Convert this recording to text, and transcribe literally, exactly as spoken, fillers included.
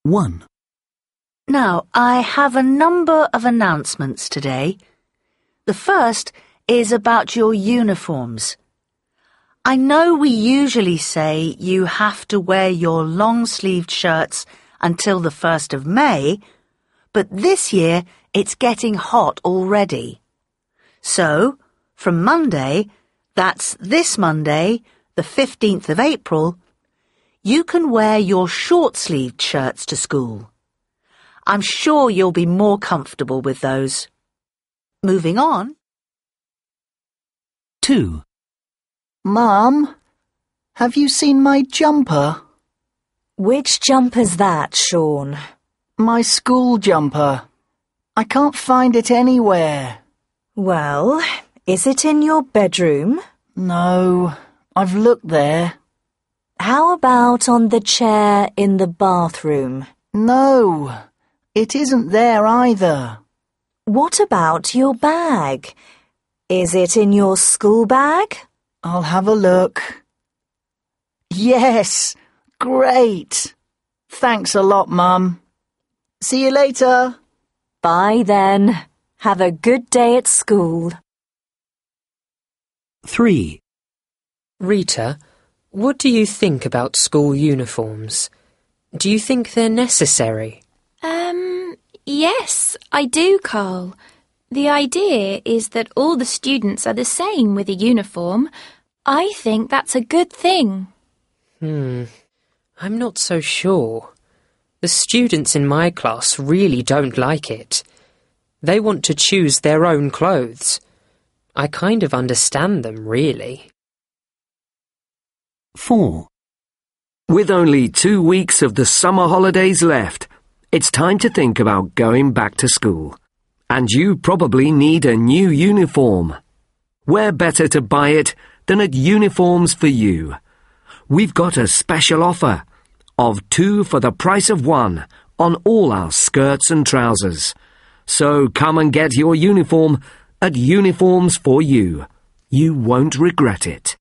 one. Now, I have a number of announcements today. The first is about your uniforms. I know we usually say you have to wear your long-sleeved shirts until the first of May, but this year it's getting hot already. So, from Monday, that's this Monday, the fifteenth of April, you can wear your short-sleeved shirts to school. I'm sure you'll be more comfortable with those. Moving on. two. Mum, have you seen my jumper? Which jumper's that, Sean? My school jumper. I can't find it anywhere. Well, is it in your bedroom? No, I've looked there. How about on the chair in the bathroom? No, it isn't there either. What about your bag? Is it in your school bag? I'll have a look. Yes, great. Thanks a lot, Mum. See you later. Bye then. Have a good day at school. three. Rita, what do you think about school uniforms? Do you think they're necessary? Um, yes, I do, Carl. The idea is that all the students are the same with a uniform. I think that's a good thing. Hmm, I'm not so sure. The students in my class really don't like it. They want to choose their own clothes. I kind of understand them, really. four. With only two weeks of the summer holidays left, it's time to think about going back to school. And you probably need a new uniform. Where better to buy it than at Uniforms for You? We've got a special offer of two for the price of one on all our skirts and trousers. So come and get your uniform at Uniforms for You. You won't regret it.